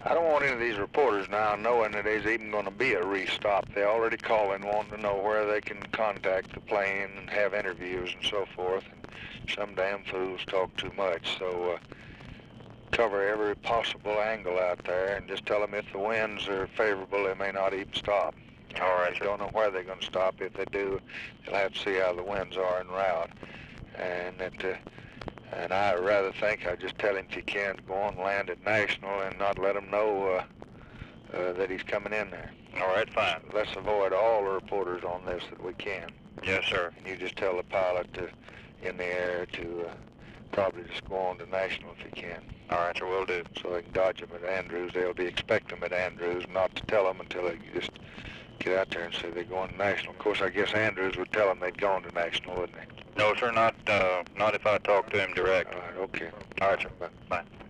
I don't want any of these reporters now knowing that there's even going to be a restop. They already calling wanting to know where they can contact the plane and have interviews and so forth. And some damn fools talk too much. So cover every possible angle out there and just tell them if the winds are favorable, they may not even stop. All right, They don't know where they're going to stop. If they do, they'll have to see how the winds are en route. And I rather think I just tell him if he can go on and land at National and not let him know that he's coming in there. All right, fine. Let's avoid all the reporters on this that we can. Yes, sir. And you just tell the pilot in the air to probably just go on to National if he can. All right, sir, will do. So they can dodge him at Andrews. They'll be expecting him at Andrews, not to tell them until they just get out there and say they're going to National. Of course, I guess Andrews would tell them they'd gone to National, wouldn't he? No, sir, not if I talk to him direct. All right, okay. All right, sir. Bye. Bye.